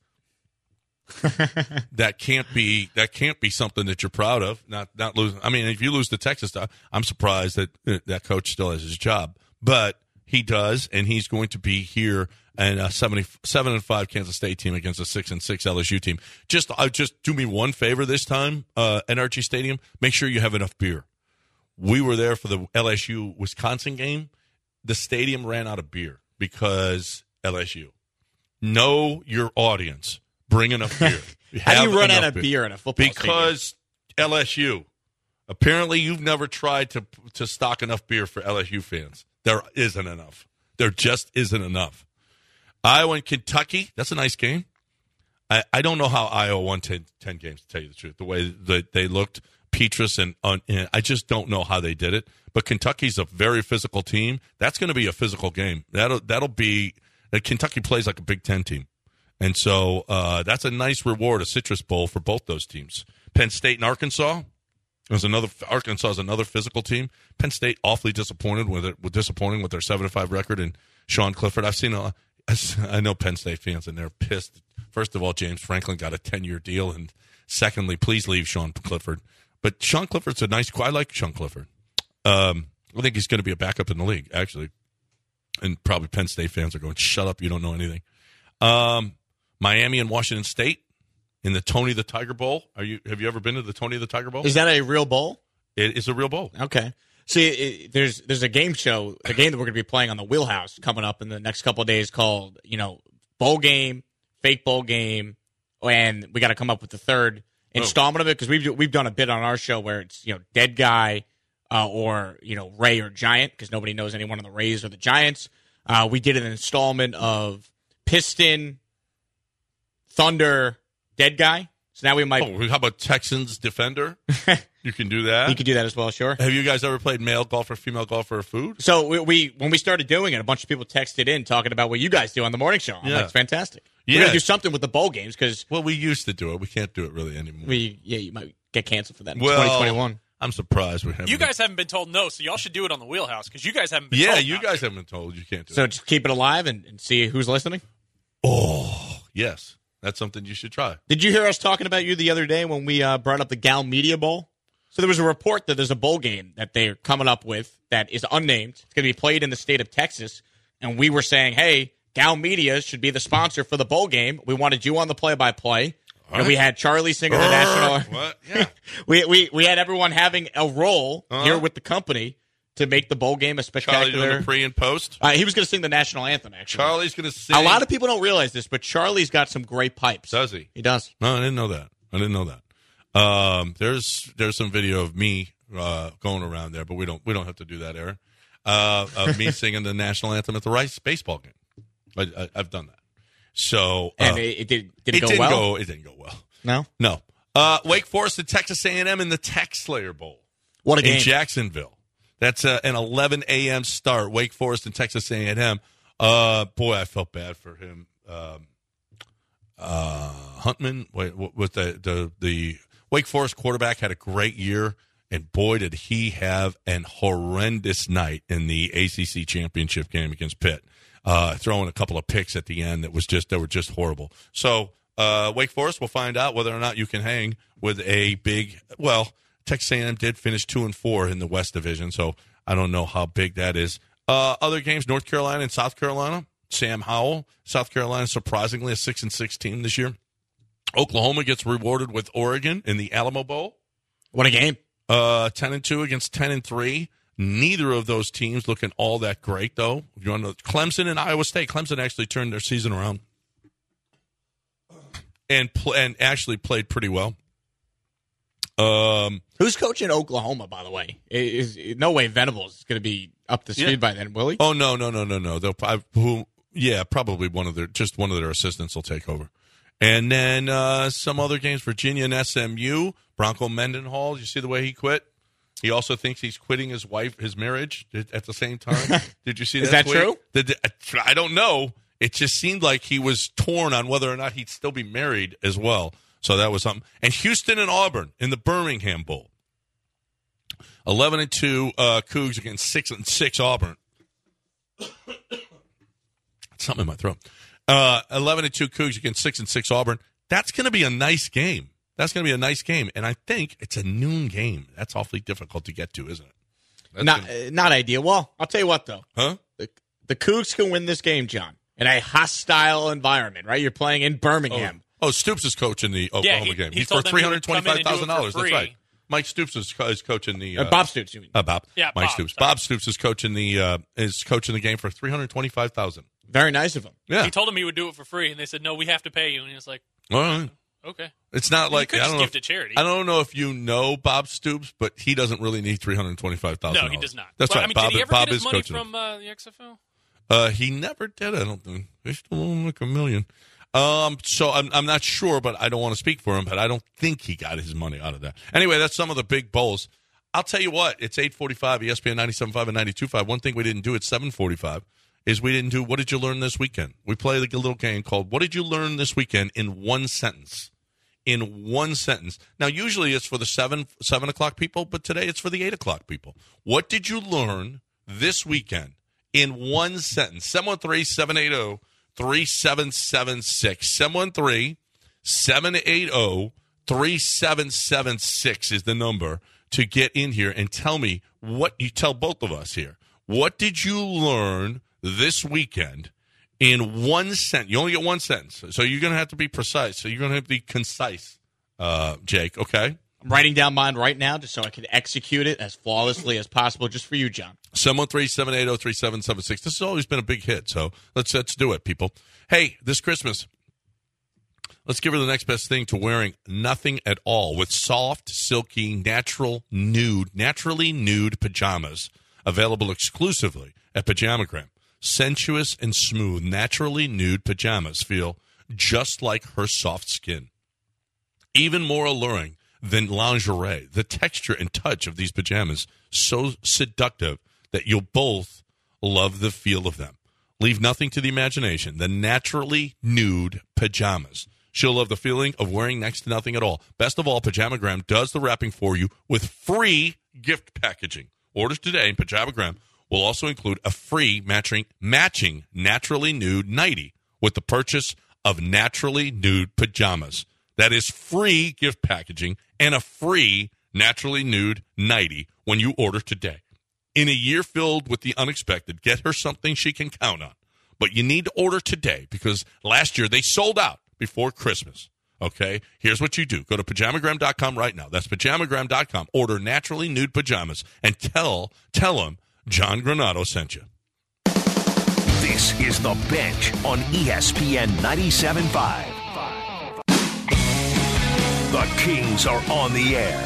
that can't be that can't be something that you're proud of. Not not losing. I mean, if you lose to Texas, I'm surprised that that coach still has his job, but he does, and he's going to be here and a seventy-seven and five Kansas State team against a six and six L S U team. Just uh, just do me one favor this time, uh, N R G Stadium. Make sure you have enough beer. We were there for the L S U Wisconsin game. The stadium ran out of beer because L S U. Know your audience. Bring enough beer.
How do you run out of beer. beer in a football
because
stadium?
L S U. Apparently, you've never tried to to stock enough beer for L S U fans. There isn't enough. There just isn't enough. Iowa and Kentucky, that's a nice game. I, I don't know how Iowa won ten, ten games, to tell you the truth. The way that they looked, Petrus, and, uh, and I just don't know how they did it. But Kentucky's a very physical team. That's going to be a physical game. That'll, that'll be uh, – Kentucky plays like a Big Ten team. And so uh, that's a nice reward, a Citrus Bowl for both those teams. Penn State and Arkansas. There's another Arkansas is another physical team. Penn State awfully disappointed with it, with disappointing with their seven and five record and Sean Clifford. I've seen a, I know Penn State fans and they're pissed. First of all, James Franklin got a ten-year deal, and secondly, please leave Sean Clifford. But Sean Clifford's a nice. I like Sean Clifford. Um, I think he's going to be a backup in the league, actually. And probably Penn State fans are going, "Shut up, you don't know anything." Um, Miami and Washington State in the Tony the Tiger Bowl. Are you? Have you ever been to the Tony the Tiger Bowl?
Is that a real bowl?
It is a real bowl.
Okay. See, it, there's there's a game show, a game that we're going to be playing on the Wheelhouse coming up in the next couple of days called, you know, Bowl Game, Fake Bowl Game, and we got to come up with the third installment oh. of it because we've we've done a bit on our show where it's, you know, Dead Guy uh, or, you know, Ray or Giant because nobody knows anyone on the Rays or the Giants. Uh, we did an installment of Piston, Thunder, Dead Guy. So now we might.
Oh, how about Texans Defender? You can do that.
You can do that as well, sure.
Have you guys ever played male golf or female golf or food?
So we, we when we started doing it, a bunch of people texted in talking about what you guys do on the morning show. I'm
yeah.
like, it's fantastic.
Yeah.
We're going to do something with the bowl games because.
Well, we used to do it. We can't do it really anymore.
We Yeah, you might get canceled for that in
well,
twenty twenty-one.
I'm surprised we haven't.
You guys been... haven't been told no, so y'all should do it on the Wheelhouse because you guys haven't been
yeah,
told.
Yeah, you guys
to.
haven't been told you can't do
so
it. So
just keep it alive and, and see who's listening?
Oh, yes. That's something you should try.
Did you hear us talking about you the other day when we uh, brought up the Gal Media Bowl? So there was a report that there's a bowl game that they're coming up with that is unnamed. It's going to be played in the state of Texas. And we were saying, hey, Gal Media should be the sponsor for the bowl game. We wanted you on the play-by-play. And right. we had Charlie Singer, the uh, national.
What? Yeah.
we, we, we had everyone having a role uh-huh. here with the company to make the bowl game a spectacular.
Charlie doing the pre and post?
Uh, he was going to sing the national anthem, actually.
Charlie's going to sing.
A lot of people don't realize this, but Charlie's got some great pipes.
Does he?
He does.
No, I didn't know that. I didn't know that. Um, there's there's some video of me uh, going around there, but we don't we don't have to do that, Aaron. Uh, of me singing the national anthem at the Rice baseball game. I, I, I've done that. So uh,
and it, it did. Did it,
it
go
didn't
well?
Go, it didn't go well.
No,
no. Uh, Wake Forest and Texas A and M in the Tech Slayer Bowl.
What a game!
In Jacksonville. That's uh, an eleven a.m. start. Wake Forest and Texas A and M. Uh, boy, I felt bad for him. Um, uh, Huntman, wait, with the, the the Wake Forest quarterback, had a great year. And boy, did he have an horrendous night in the A C C championship game against Pitt, uh, throwing a couple of picks at the end that was just that were just horrible. So uh, Wake Forest will find out whether or not you can hang with a big. Well, Texas A and M did finish two and four in the West Division, so I don't know how big that is. Uh, other games: North Carolina and South Carolina. Sam Howell, South Carolina, surprisingly a six and six team this year. Oklahoma gets rewarded with Oregon in the Alamo Bowl.
What a game!
Uh, ten and two against ten and three. Neither of those teams looking all that great, though. If you want to, Clemson and Iowa State. Clemson actually turned their season around and pl- and actually played pretty well. Um,
Who's coaching Oklahoma, by the way? Is, is no way Venables is going to be up to speed
Yeah.
by then, will he?
Oh no, no, no, no, no. They'll probably, who? Yeah, probably one of their just one of their assistants will take over. And then uh, some other games: Virginia and S M U. Bronco Mendenhall. You see the way he quit? He also thinks he's quitting his wife, his marriage at the same time. Did you see that?
Is that
tweet?
true?
Did, I don't know. It just seemed like he was torn on whether or not he'd still be married as well. So that was something. And Houston and Auburn in the Birmingham Bowl. Eleven and two uh, Cougs against six and six Auburn. Something in my throat. Uh, Eleven and two Cougs against six and six Auburn. That's going to be a nice game. That's going to be a nice game, and I think it's a noon game. That's awfully difficult to get to, isn't it? That's
Not
gonna...
uh, not ideal. Well, I'll tell you what, though.
Huh?
The, the Cougs can win this game, John, in a hostile environment, right? You're playing in Birmingham.
Oh, oh Stoops is coaching the Oklahoma
Yeah, he-
game.
he
He's
told
for
them he
three
would
hundred
come in and
twenty-five
do it
thousand dollars.
for
That's
free.
right. Mike Stoops is, co- is coaching the uh,
Uh, Bob Stoops, you mean?
Uh, Bob.
Yeah,
Mike
Bob,
Stoops.
sorry.
Bob Stoops is coaching the uh, is coaching the game for three hundred twenty-five thousand.
Very nice of him.
Yeah.
He told him he would do it for free, and they said, no, we have to pay you. And he was like,
All right.
okay.
It's not
You
like
could
I
just
don't know
give
if,
to charity.
I don't know if you know Bob Stoops, but he doesn't really need three hundred twenty-five thousand.
No, he does not.
That's
Well,
right.
I mean,
Bob,
did he ever
Bob
get his
is
money
coaching.
from uh, the X F L?
Uh, he never did. I don't think they still owe him like a million. Um, so I'm I'm not sure, but I don't want to speak for him. But I don't think he got his money out of that. Anyway, that's some of the big bowls. I'll tell you what. It's eight forty-five. E S P N ninety-seven point five and ninety-two point five. One thing we didn't do at seven forty-five is we didn't do what did you learn this weekend. We play like a little game called What Did You Learn This Weekend in one sentence. In one sentence. Now, usually it's for the seven seven o'clock people, but today it's for the eight o'clock people. What did you learn this weekend in one sentence? seven one three, seven eight zero, three seven seven six. seven one three, seven eight zero, three seven seven six is the number to get in here and tell me what you tell both of us here. What did you learn this weekend? In one sentence. You only get one sentence. So you're going to have to be precise. So you're going to have to be concise, uh, Jake, okay?
I'm writing down mine right now just so I can execute it as flawlessly as possible just for you, John.
seven one three, seven eight zero, three seven seven six. This has always been a big hit, so let's let's do it, people. Hey, this Christmas, let's give her the next best thing to wearing nothing at all with soft, silky, natural, nude, naturally nude pajamas available exclusively at Pajamagram. Sensuous and smooth, naturally nude pajamas feel just like her soft skin. Even more alluring than lingerie, the texture and touch of these pajamas so seductive that you'll both love the feel of them. Leave nothing to the imagination. The naturally nude pajamas. She'll love the feeling of wearing next to nothing at all. Best of all, Pajamagram does the wrapping for you with free gift packaging. Orders today, and Pajamagram will also include a free matching, matching naturally nude nightie with the purchase of naturally nude pajamas. That is free gift packaging and a free naturally nude nightie when you order today. In a year filled with the unexpected, get her something she can count on. But you need to order today because last year they sold out before Christmas. Okay? Here's what you do. Go to pajamagram dot com right now. That's pajamagram dot com. Order naturally nude pajamas and tell tell them John Granato sent you.
This is The Bench on E S P N ninety-seven point five. The Kings are on the air.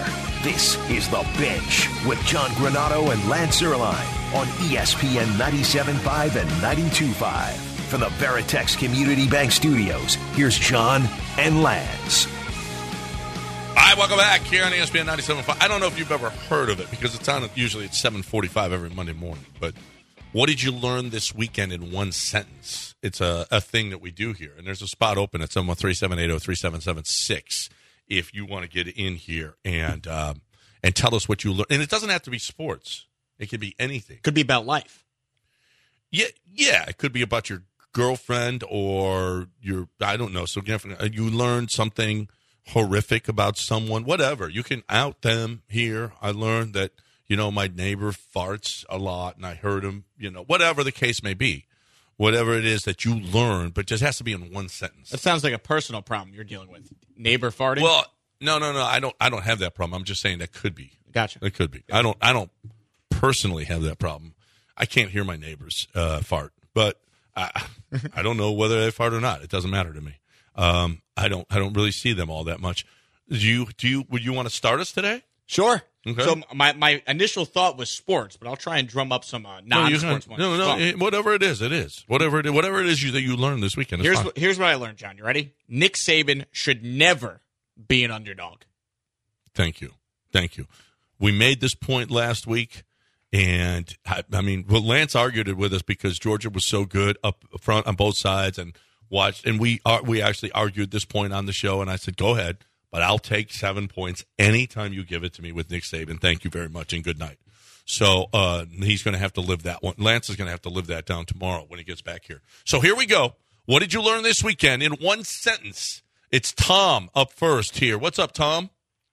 This is The Bench with John Granato and Lance Zierlein on E S P N ninety-seven point five and ninety-two point five. From the Veritex Community Bank Studios, here's John and Lance.
All right, welcome back here on E S P N ninety-seven point five. I don't know if you've ever heard of it because it's on usually at seven forty-five every Monday morning. But what did you learn this weekend in one sentence? It's a, a thing that we do here. And there's a spot open at seven one three, seven eight zero, three seven seven six if you want to get in here and um, and tell us what you learned. And it doesn't have to be sports. It could be anything.
Could be about life.
Yeah, yeah. It could be about your girlfriend or your, I don't know. So you learned something horrific about someone, whatever. You can out them here. I learned that, you know, my neighbor farts a lot and I heard him, you know, whatever the case may be. Whatever it is that you learned, but just has to be in one sentence.
That sounds like a personal problem you're dealing with. Neighbor farting?
Well, no, no, no. I don't I don't have that problem. I'm just saying that could be.
Gotcha.
It could be. I don't I don't personally have that problem. I can't hear my neighbors uh, fart, but I I don't know whether they fart or not. It doesn't matter to me. Um, I don't I don't really see them all that much. Do you do you would you want to start us today?
Sure.
Okay.
So my, my initial thought was sports, but I'll try and drum up some uh, non-sports ones.
No, no,
well,
it, whatever it is, it is. Whatever it is, whatever it is you, that you learned this weekend.
Here's
fine.
what, here's what I learned, John. You ready? Nick Saban should never be an underdog.
Thank you. Thank you. We made this point last week, and I, I mean, well, Lance argued it with us because Georgia was so good up front on both sides and watched, and we are, we actually argued this point on the show, and I said, go ahead. But I'll take seven points anytime you give it to me with Nick Saban. Thank you very much, and good night. So uh, he's going to have to live that one. Lance is going to have to live that down tomorrow when he gets back here. So here we go. What did you learn this weekend in one sentence? It's Tom up first here. What's up, Tom?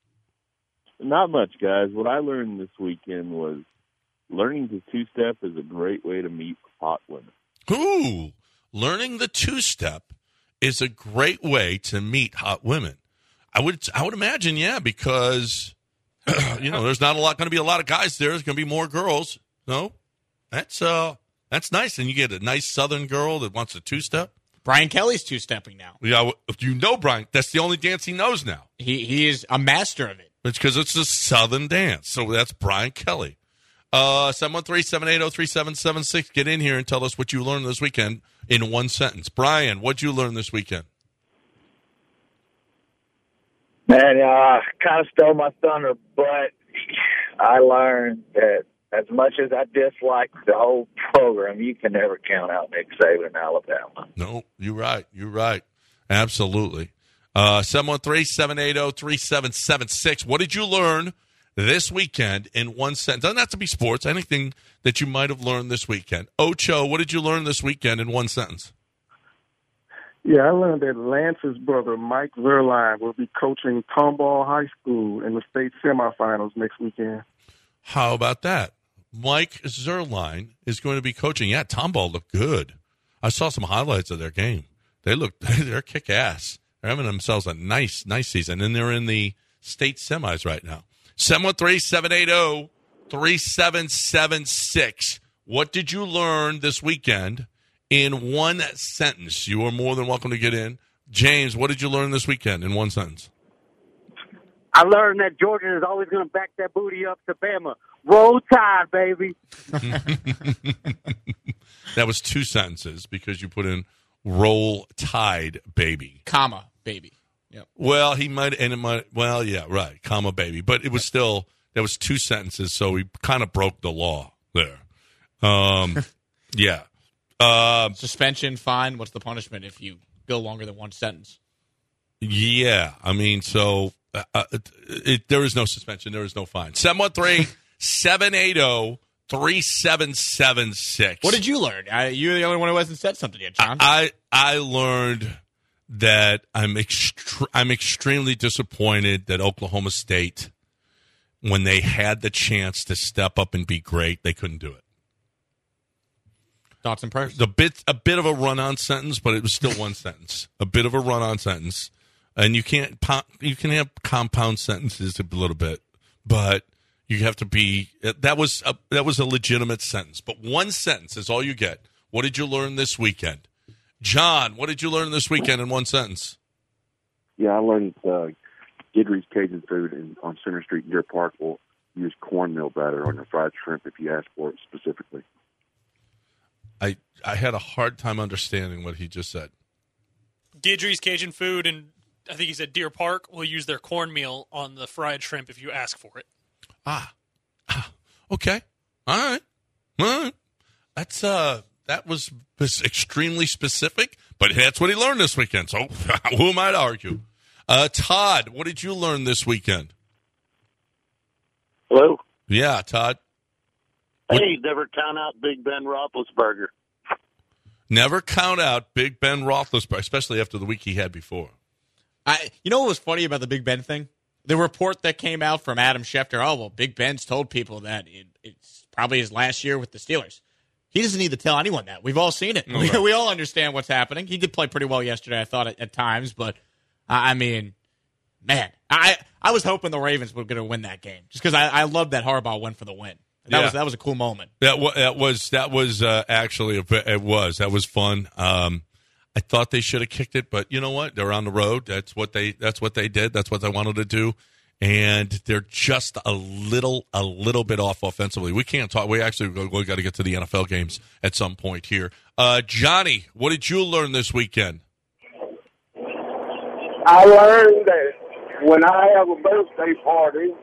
Not much, guys. What I learned this weekend was learning to two-step is a great way to meet hot women.
Ooh, learning the two-step is a great way to meet hot women. I would I would imagine, yeah, because, you know, there's not a lot going to be a lot of guys there. There's going to be more girls. No, that's uh that's nice. And you get a nice Southern girl that wants a two-step.
Brian Kelly's two-stepping now.
Yeah, you know Brian. That's the only dance he knows now.
He he is a master of it.
It's because it's a Southern dance. So that's Brian Kelly. Uh, seven one three, seven eight zero, three seven seven six. Get in here and tell us what you learned this weekend in one sentence. Brian, what'd you learn this weekend?
Man, uh, kind of stole my thunder, but I learned that as much as I dislike the whole program, you can never count out Nick Saban in Alabama.
No, you're right. You're right. Absolutely. Uh, seven one three, seven eight zero, three seven seven six. What did you learn this weekend in one sentence? Doesn't have to be sports. Anything that you might have learned this weekend. Ocho, what did you learn this weekend in one sentence?
Yeah, I learned that Lance's brother, Mike Zierlein, will be coaching Tomball High School in the state semifinals next weekend.
How about that? Mike Zierlein is going to be coaching. Yeah, Tomball looked good. I saw some highlights of their game. They look, they're kick-ass. They're having themselves a nice, nice season, and they're in the state semis right now. seven one three, seven eight zero, three seven seven six. What did you learn this weekend in one sentence? You are more than welcome to get in. James, what did you learn this weekend in one sentence?
I learned that Georgia is always going to back that booty up to Bama. Roll Tide, baby.
That was two sentences because you put in Roll Tide, baby.
Comma, baby. Yep.
Well, he might, and it might, well, yeah, right, comma, baby. But it was still, there was two sentences, so he kind of broke the law there. Um, yeah. Uh,
Suspension, fine. What's the punishment if you go longer than one sentence?
Yeah, I mean, so uh, it, it, there is no suspension. There is no fine. seven one three, seven eight zero, three seven seven six.
What did you learn? I, you're the only one who hasn't said something yet, John.
I I learned that I'm extre- I'm extremely disappointed that Oklahoma State, when they had the chance to step up and be great, they couldn't do it.
Thoughts and prayers.
The bit a bit of a run-on sentence, but it was still one sentence. A bit of a run-on sentence, and you can't you can have compound sentences a little bit, but you have to be that was a, that was a legitimate sentence. But one sentence is all you get. What did you learn this weekend, John? What did you learn this weekend in one sentence?
Yeah, I learned uh,
Guidry's Cajun Food in, on Center Street in Deer Park will use cornmeal batter on your fried shrimp if you ask for it specifically.
I I had a hard time understanding what he just said.
Guidry's Cajun Food, and I think he said Deer Park, will use their cornmeal on the fried shrimp if you ask for it.
Ah, ah okay, all right, all right. That's uh, that was, was extremely specific, but that's what he learned this weekend. So who am I to argue? Uh, Todd, what did you learn this weekend?
Hello.
Yeah, Todd.
Hey, never count out Big Ben Roethlisberger.
Never count out Big Ben Roethlisberger, especially after the week he had before.
I, you know what was funny about the Big Ben thing? The report that came out from Adam Schefter, oh, well, Big Ben's told people that it, it's probably his last year with the Steelers. He doesn't need to tell anyone that. We've all seen it. Okay. We, we all understand what's happening. He did play pretty well yesterday, I thought, at, at times. But, I mean, man, I I was hoping the Ravens were going to win that game just because I, I loved that Harbaugh win for the win. That yeah. was that was a cool moment.
That, w- that was that was uh, actually a, it was that was fun. Um, I thought they should have kicked it, but you know what? They're on the road. That's what they that's what they did. That's what they wanted to do, and they're just a little a little bit off offensively. We can't talk. We actually we got to get to the N F L games at some point here. Uh, Johnny, what did you learn this weekend?
I learned that when I have a birthday party,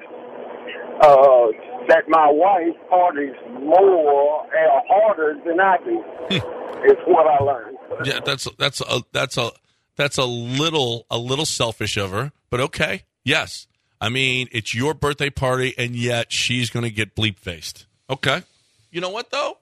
uh, that my wife parties more and harder than I do. It's what I learned.
Yeah, that's that's a that's a that's a little a little selfish of her, but okay. Yes, I mean it's your birthday party, and yet she's going to get bleep faced. Okay, you know what though?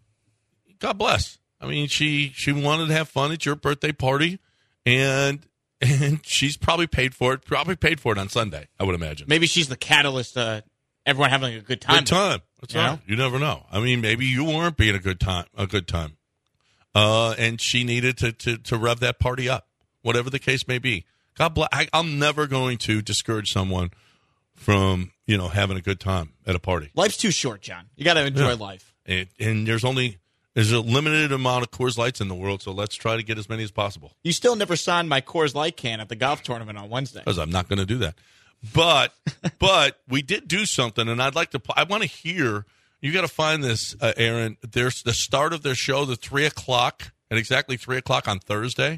God bless. I mean she she wanted to have fun at your birthday party, and. And she's probably paid for it. Probably paid for it on Sunday, I would imagine.
Maybe she's the catalyst. Uh, everyone having a good time.
Good time. That's you right. Know? You never know. I mean, maybe you weren't being a good time. A good time. Uh, and she needed to, to to rev that party up, whatever the case may be. God bless. I, I'm never going to discourage someone from you know having a good time at a party.
Life's too short, John. You got to enjoy
yeah.
life.
And, and there's only. There's a limited amount of Coors Lights in the world, so let's try to get as many as possible.
You still never signed my Coors Light can at the golf tournament on Wednesday.
Because I'm not going to do that. But but we did do something, and I'd like to – I want to hear – you got to find this, uh, Aaron. There's the start of their show, the three o'clock, at exactly three o'clock on Thursday.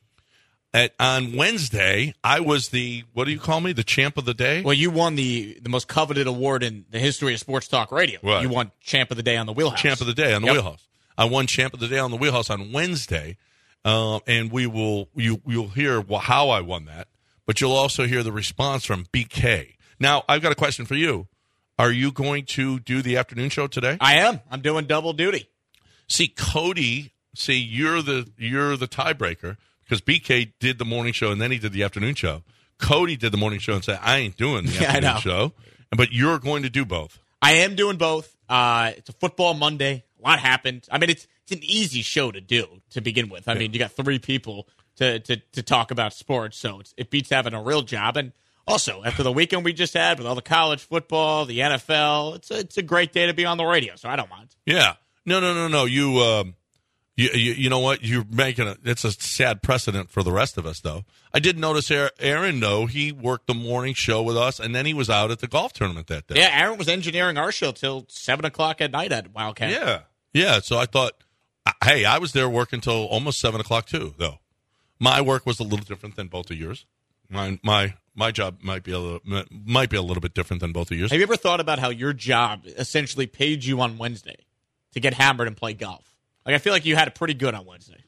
At, on Wednesday, I was the – what do you call me? The champ of the day?
Well, you won the, the most coveted award in the history of sports talk radio.
Right.
You won champ of the day on the Wheelhouse.
Champ of the day on the
yep.
Wheelhouse. I won Champ of the Day on the Wheelhouse on Wednesday, uh, and we will you you'll hear how I won that, but you'll also hear the response from B K. Now, I've got a question for you. Are you going to do the afternoon show today?
I am. I'm doing double duty.
See, Cody, see you're the you're the tiebreaker because B K did the morning show and then he did the afternoon show. Cody did the morning show and said, "I ain't doing the
yeah,
afternoon show," but you're going to do both.
I am doing both. Uh, it's a football Monday. A lot happened. I mean, it's it's an easy show to do to begin with. I mean, you got three people to to, to talk about sports, so it's, it beats having a real job. And also, after the weekend we just had with all the college football, the N F L, it's a, it's a great day to be on the radio, so I don't mind.
Yeah. No, no, no, no. You, um, you, you, you know what? You're making a, it's a sad precedent for the rest of us, though. I did notice Aaron, though, he worked the morning show with us, and then he was out at the golf tournament that day.
Yeah, Aaron was engineering our show till seven o'clock at night at Wildcat.
Yeah. Yeah, so I thought, hey, I was there working till almost seven o'clock too. Though my work was a little different than both of yours. My my my job might be a little, might be a little bit different than both of yours.
Have you ever thought about how your job essentially paid you on Wednesday to get hammered and play golf? Like I feel like you had it pretty good on Wednesday.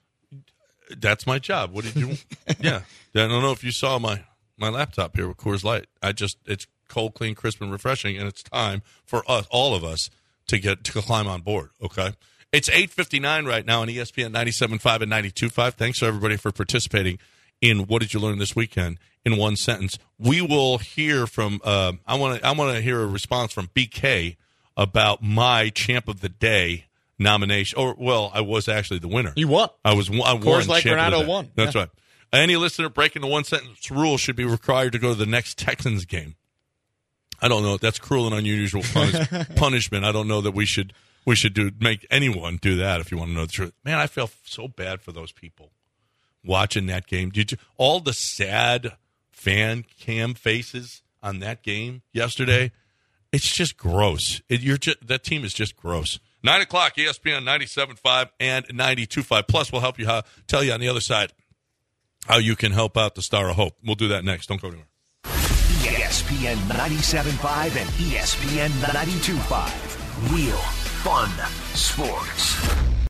That's my job. What did you? Yeah, I don't know if you saw my my laptop here with Coors Light. I just it's cold, clean, crisp, and refreshing, and it's time for us, all of us. To get to climb on board, okay? It's eight fifty-nine right now on E S P N ninety-seven point five and ninety-two point five. Thanks to everybody for participating in What Did You Learn This Weekend in one sentence. We will hear from, uh, I want to I want to hear a response from B K about my Champ of the Day nomination. Or, well, I was actually the winner.
You won.
I was I won.
Coors Light
Champ
Granado won.
That's
yeah.
right. Any listener breaking the one-sentence rule should be required to go to the next Texans game. I don't know. That's cruel and unusual punish- punishment. I don't know that we should we should do make anyone do that. If you want to know the truth, man, I feel so bad for those people watching that game. Did you all the sad fan cam faces on that game yesterday, it's just gross. It, you're just, that team is just gross. Nine o'clock, E S P N ninety-seven point five and ninety-two point five. Plus, we'll help you how, tell you on the other side how you can help out the Star of Hope. We'll do that next. Don't go anywhere.
E S P N ninety-seven point five and E S P N ninety-two point five. Real fun sports.